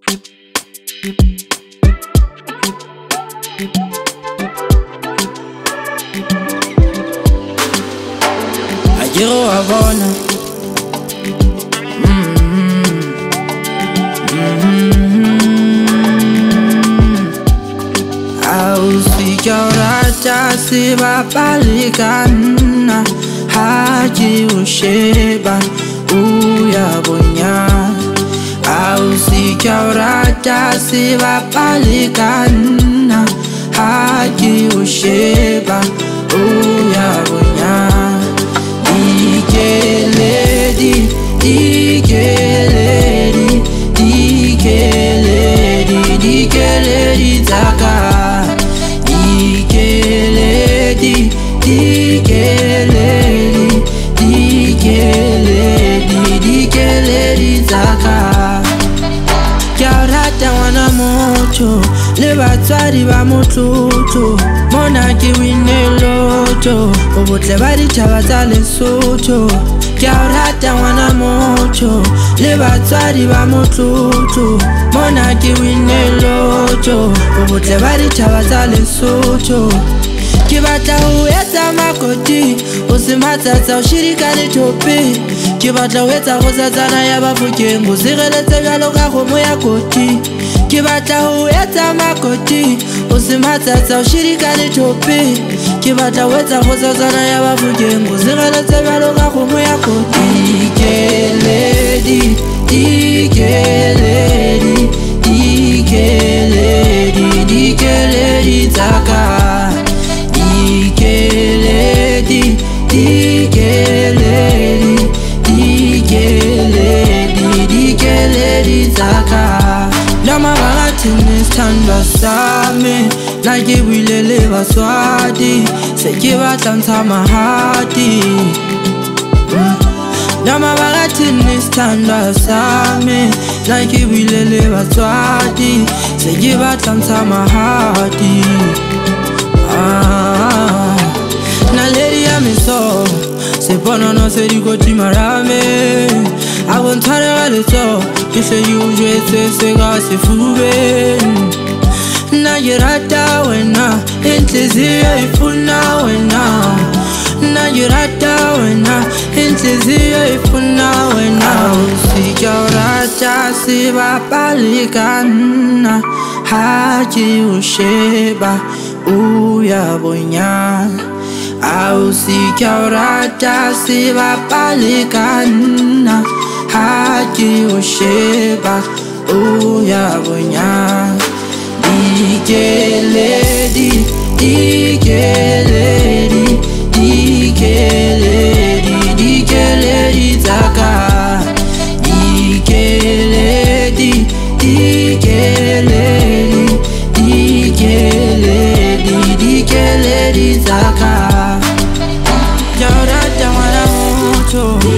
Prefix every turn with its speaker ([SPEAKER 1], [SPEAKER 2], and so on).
[SPEAKER 1] Ajiro Havana. Ausikiaurata siba palikana haji usheba uyabonya. Ausikiaurata siba palikana haji usheba uyabonya. Dikeledi, dikeledi, dikeledi, dikeledi taka. Dikeledi, dikeledi, dikeledi, dikeledi taka. Kiaurata wana mocho, le batswadi ba motloto. Mona ki wine loto, obotle ba ditjhaba tsa Lesotho. Kiaurata wana mocho, le batswadi ba motlotlo. Mona ki wine loto, obotle ba ditjhaba tsa Lesotho. Ke batla ho etsa makoti, o se matsatsa o shirika le topi. Ke batla ho etsa go tsatsana ya Bafokeng, go sireletse jalo ka kgomo ya koti. Ke batla ho etsa makoti, o se matsatsa o shirika le topi. Ke batla ho etsa go tsatsana ya Bafokeng, go sireletse jalo ka kgomo ya koti. Dikeledi, dikeledi, dikeledi, dikeledi taka. Dikeledi, dikeledi, dikeledi, dikeledi taka. Lama bagati nisithandwa sami, nakibuyilele baswadi, seke batla ntsha mahadi. Lama bagati nisithandwa sami, nakibuyilele baswadi, seke batla ntsha mahadi. Naledi ya miso, se ponono se di koti marame. Abontare ga letso, ke hle di o jwetse se ka sefubeng. Nna ke rata wena, inhliziyo ifuna wena. Nna ke rata wena, inhliziyo ifuna wena. Ausikiaurata siba palikana haji usheba uyabonya. Ausikiaurata siba palikana haji usheba uyabonya. Dikeledi, dikeledi, dikeledi, dikeledi taka. Dikeledi, dikeledi, dikeledi, dikeledi taka. Kiaurata wana mocho,